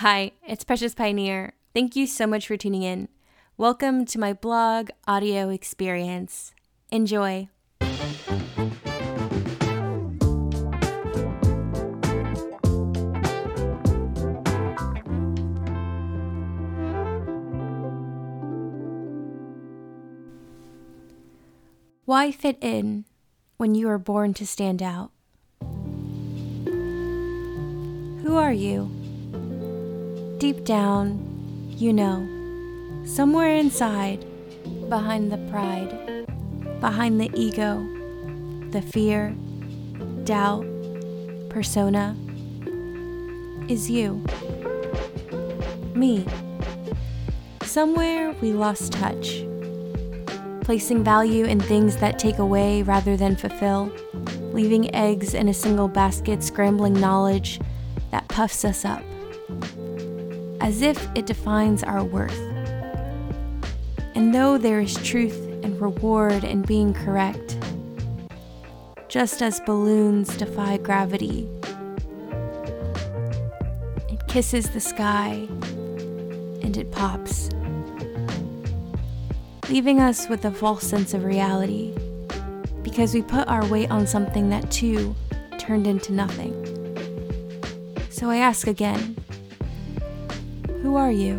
Hi, it's Precious Pioneer. Thank you so much for tuning in. Welcome to my blog audio experience. Enjoy. Why fit in when you are born to stand out? Who are you? Deep down, you know, somewhere inside, behind the pride, behind the ego, the fear, doubt, persona, is you. Me. Somewhere we lost touch, placing value in things that take away rather than fulfill, leaving eggs in a single basket, scrambling knowledge that puffs us up, as if it defines our worth. And though there is truth and reward in being correct, just as balloons defy gravity, it kisses the sky and it pops, leaving us with a false sense of reality because we put our weight on something that too turned into nothing. So I ask again, who are you?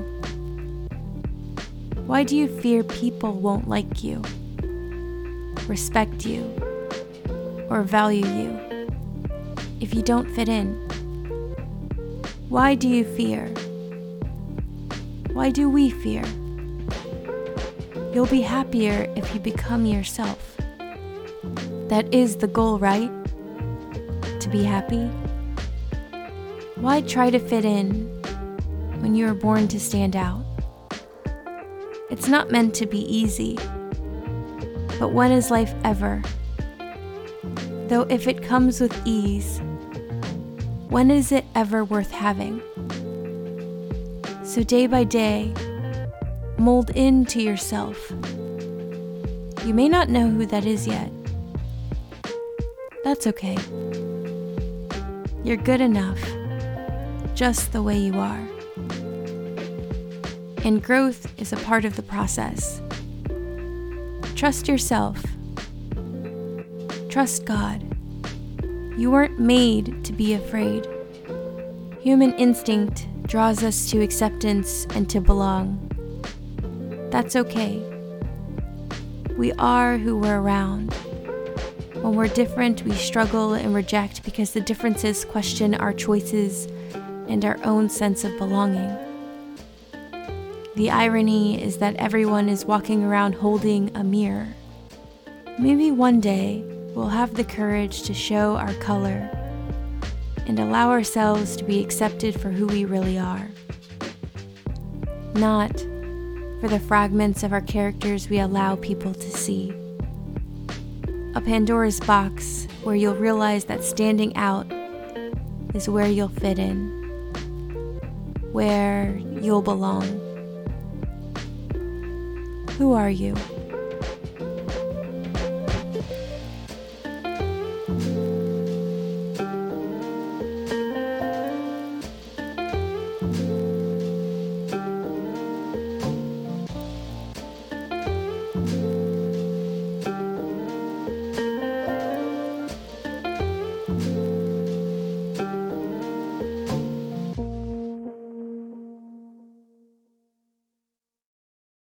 Why do you fear people won't like you, respect you, or value you if you don't fit in? Why do you fear? Why do we fear? You'll be happier if you become yourself. That is the goal, right? To be happy? Why try to fit in when you were born to stand out? It's not meant to be easy. But when is life ever? Though if it comes with ease, when is it ever worth having? So day by day, mold into yourself. You may not know who that is yet. That's okay. You're good enough, just the way you are. And growth is a part of the process. Trust yourself. Trust God. You weren't made to be afraid. Human instinct draws us to acceptance and to belong. That's okay. We are who we're around. When we're different, we struggle and reject because the differences question our choices and our own sense of belonging. The irony is that everyone is walking around holding a mirror. Maybe one day we'll have the courage to show our color and allow ourselves to be accepted for who we really are. Not for the fragments of our characters we allow people to see. A Pandora's box where you'll realize that standing out is where you'll fit in, where you'll belong. Who are you?